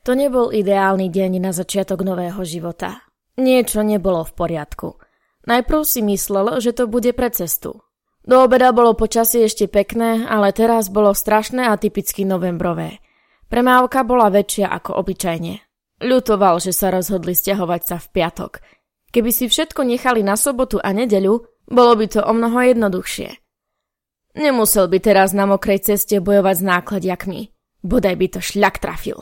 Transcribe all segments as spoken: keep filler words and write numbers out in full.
To nebol ideálny deň na začiatok nového života. Niečo nebolo v poriadku. Najprv si myslel, že to bude pre cestu. Do obeda bolo počasie ešte pekné, ale teraz bolo strašné a typicky novembrové. Premávka bola väčšia ako obyčajne. Ľutoval, že sa rozhodli sťahovať sa v piatok. Keby si všetko nechali na sobotu a nedeľu, bolo by to omnoho jednoduchšie. Nemusel by teraz na mokrej ceste bojovať s nákladiakmi. Bodaj by to šľak trafil.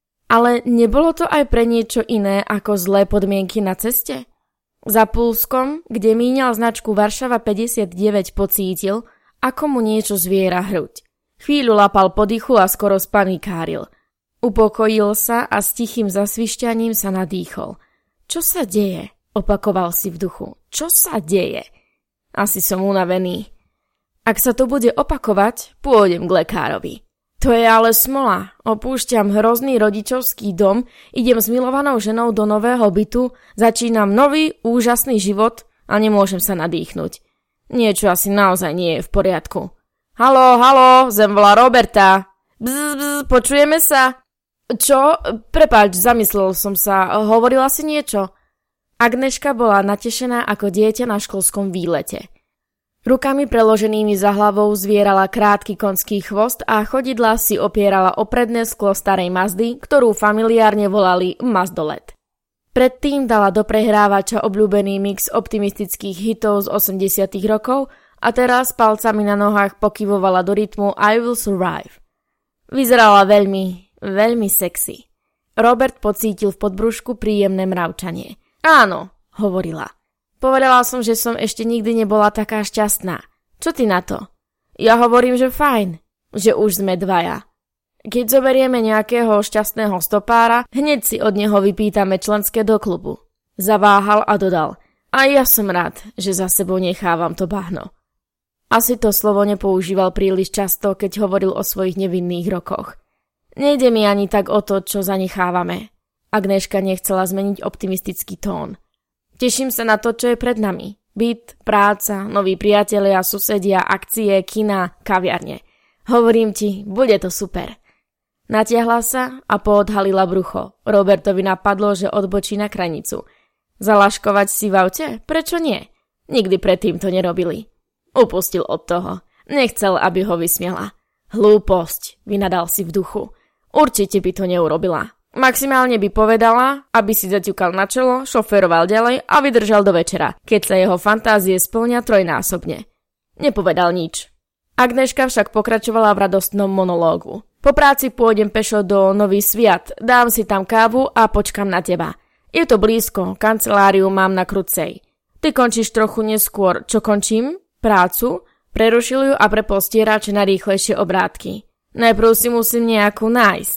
Ale nebolo to aj pre niečo iné ako zlé podmienky na ceste? Za Pulskom, kde míňal značku Varšava päťdesiatdeväť, pocítil, ako mu niečo zviera hruď. Chvíľu lapal po dychu a skoro spanikáril. Upokojil sa a s tichým zasvišťaním sa nadýchol. Čo sa deje? Opakoval si v duchu. Čo sa deje? Asi som unavený. Ak sa to bude opakovať, pôjdem k lekárovi. To je ale smola. Opúšťam hrozný rodičovský dom, idem s milovanou ženou do nového bytu, začínam nový, úžasný život a nemôžem sa nadýchnuť. Niečo asi naozaj nie je v poriadku. Haló, haló, zem volá Roberta. Bzz, bzz, počujeme sa? Čo? Prepáč, zamyslel som sa. Hovorila si niečo? Agneška bola natešená ako dieťa na školskom výlete. Rukami preloženými za hlavou zvierala krátky konský chvost a chodidla si opierala o predné sklo starej Mazdy, ktorú familiárne volali Mazdolet. Predtým dala do prehrávača obľúbený mix optimistických hitov z osemdesiatych rokov a teraz palcami na nohách pokyvovala do rytmu I Will Survive. Vyzerala veľmi, veľmi sexy. Robert pocítil v podbrušku príjemné mravčanie. Áno, hovorila. Povedala som, že som ešte nikdy nebola taká šťastná. Čo ty na to? Ja hovorím, že fajn, že už sme dvaja. Keď zoberieme nejakého šťastného stopára, hneď si od neho vypýtame členské do klubu. Zaváhal a dodal. A ja som rád, že za sebou nechávam to bahno. Asi to slovo nepoužíval príliš často, keď hovoril o svojich nevinných rokoch. Nejde mi ani tak o to, čo zanechávame. Agneška nechcela zmeniť optimistický tón. Teším sa na to, čo je pred nami. Byt, práca, noví priatelia, susedia, akcie, kina, kaviarne. Hovorím ti, bude to super. Natiahla sa a poodhalila brucho. Robertovi napadlo, že odbočí na kranicu. Zalaškovať si v aute? Prečo nie? Nikdy predtým to nerobili. Upustil od toho. Nechcel, aby ho vysmiela. Hlúposť, vynadal si v duchu. Určite by to neurobila. Maximálne by povedala, aby si zaťukal na čelo, šoféroval ďalej a vydržal do večera, keď sa jeho fantázie splňa trojnásobne. Nepovedal nič. Agneška však pokračovala v radostnom monológu. Po práci pôjdem pešo do Nový Sviat, dám si tam kávu a počkam na teba. Je to blízko, kanceláriu mám na Krucej. Ty končíš trochu neskôr. Čo končím? Prácu? Prerušil ju a prepol stierač na rýchlejšie obrátky. Najprv si musím nejakú nájsť.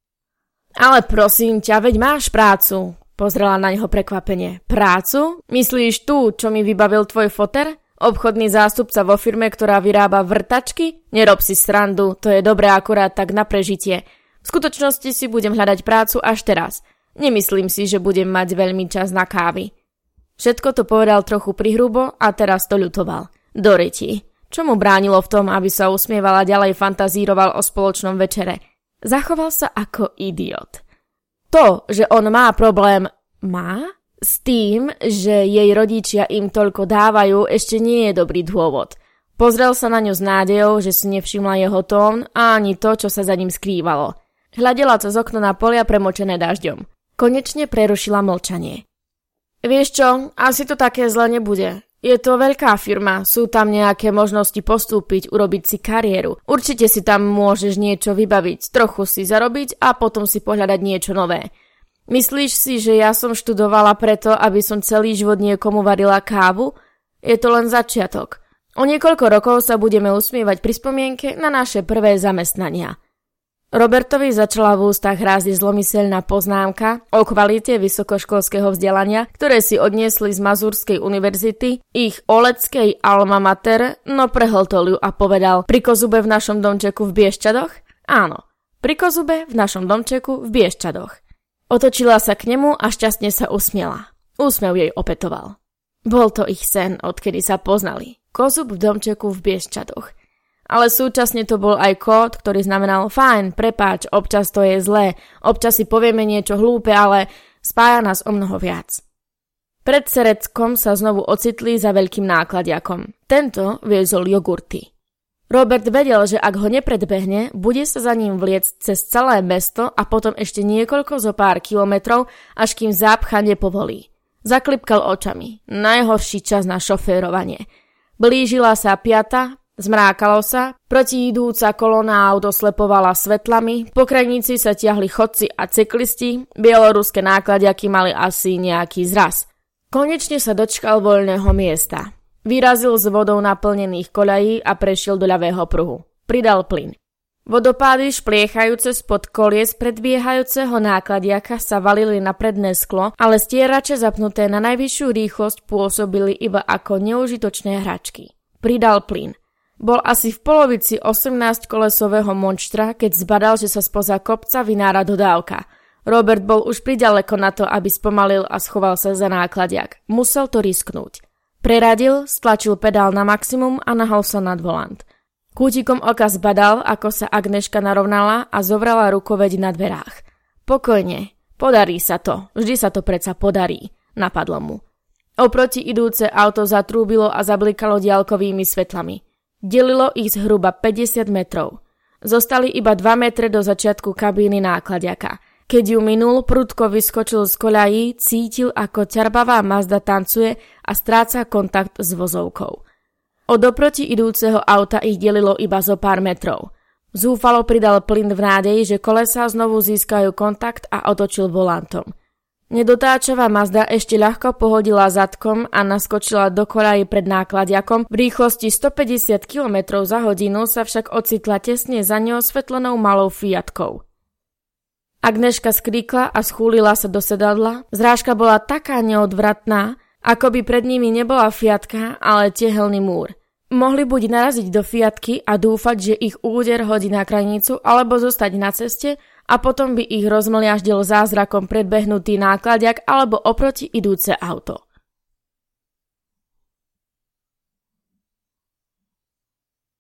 Ale prosím ťa, veď máš prácu. Pozrela na neho prekvapenie. Prácu? Myslíš tú, čo mi vybavil tvoj foter? Obchodný zástupca vo firme, ktorá vyrába vrtačky? Nerob si srandu, to je dobré akurát tak na prežitie. V skutočnosti si budem hľadať prácu až teraz. Nemyslím si, že budem mať veľmi čas na kávy. Všetko to povedal trochu prihrubo a teraz to ľutoval. Doriti. Čo mu bránilo v tom, aby sa usmievala ďalej fantazíroval o spoločnom večere? Zachoval sa ako idiot. To, že on má problém, má? S tým, že jej rodičia im toľko dávajú, ešte nie je dobrý dôvod. Pozrel sa na ňu s nádejou, že si nevšimla jeho tón a ani to, čo sa za ním skrývalo. Hľadela cez okno na polia premočené dažďom. Konečne prerušila mlčanie. Vieš čo, asi to také zle nebude. Je to veľká firma, sú tam nejaké možnosti postúpiť, urobiť si kariéru. Určite si tam môžeš niečo vybaviť, trochu si zarobiť a potom si pohľadať niečo nové. Myslíš si, že ja som študovala preto, aby som celý život niekomu varila kávu? Je to len začiatok. O niekoľko rokov sa budeme usmievať pri spomienke na naše prvé zamestnania. Robertovi začala v ústach rázť zlomyselná poznámka o kvalite vysokoškolského vzdelania, ktoré si odniesli z Mazurskej univerzity, ich oleckej alma mater, no prehltol ju a povedal: pri Kozube v našom domčeku v Bieščadoch? Áno, pri Kozube v našom domčeku v Bieščadoch. Otočila sa k nemu a šťastne sa usmiela. Úsmev jej opetoval. Bol to ich sen, odkedy sa poznali. Kozub v domčeku v Bieščadoch. ale súčasne to bol aj kód, ktorý znamenal fajn, prepáč, občas to je zlé, občas si povieme niečo hlúpe, ale spája nás o mnoho viac. Pred Sereckom sa znovu ocitli za veľkým nákladiakom. Tento viezol jogurty. Robert vedel, že ak ho nepredbehne, bude sa za ním vliecť cez celé mesto a potom ešte niekoľko zo pár kilometrov, až kým zápcha nepovolí. Zaklipkal očami. Najhorší čas na šoférovanie. Blížila sa piata, zmrákalo sa, protiidúca kolóna auto slepovala svetlami, po krajnici sa tiahli chodci a cyklisti, bieloruské nákladiaky mali asi nejaký zraz. Konečne sa dočkal voľného miesta. Vyrazil z vodou naplnených koľají a prešiel do ľavého pruhu. Pridal plyn. Vodopády špliechajúce spod kolies predbiehajúceho nákladiaka sa valili na predné sklo, ale stierače zapnuté na najvyššiu rýchlosť pôsobili iba ako neužitočné hračky. Pridal plyn. Bol asi v polovici osemnásťkolesového monštra, keď zbadal, že sa spoza kopca vynára dodávka. Robert bol už pridaleko na to, aby spomalil a schoval sa za nákladiak. Musel to risknúť. Preradil, stlačil pedál na maximum a nahol sa nad volant. Kútikom oka zbadal, ako sa Agneška narovnala a zovrala rukoveď na dverách. Pokojne, podarí sa to, vždy sa to predsa podarí, napadlo mu. Oproti idúce auto zatrúbilo a zablikalo diaľkovými svetlami. Delilo ich zhruba päťdesiat metrov. Zostali iba dva metre do začiatku kabíny nákladiaka. Keď ju minul, prudko vyskočil z koľají, cítil, ako ťarbavá Mazda tancuje a stráca kontakt s vozovkou. Od oproti idúceho auta ich delilo iba zo pár metrov. Zúfalo pridal plyn v nádeji, že kolesá znovu získajú kontakt a otočil volantom. Nedotáčavá Mazda ešte ľahko pohodila zadkom a naskočila do koľají pred nákladiakom. V rýchlosti stopäťdesiat kilometrov za hodinu sa však ocitla tesne za neosvetlenou malou Fiatkou. Agneška skríkla a schúlila sa do sedadla. Zrážka bola taká neodvratná, ako by pred nimi nebola Fiatka, ale tehelný múr. Mohli buď naraziť do Fiatky a dúfať, že ich úder hodí na krajnicu, alebo zostať na ceste a potom by ich rozmliaždil zázrakom predbehnutý nákladiak alebo oproti idúce auto.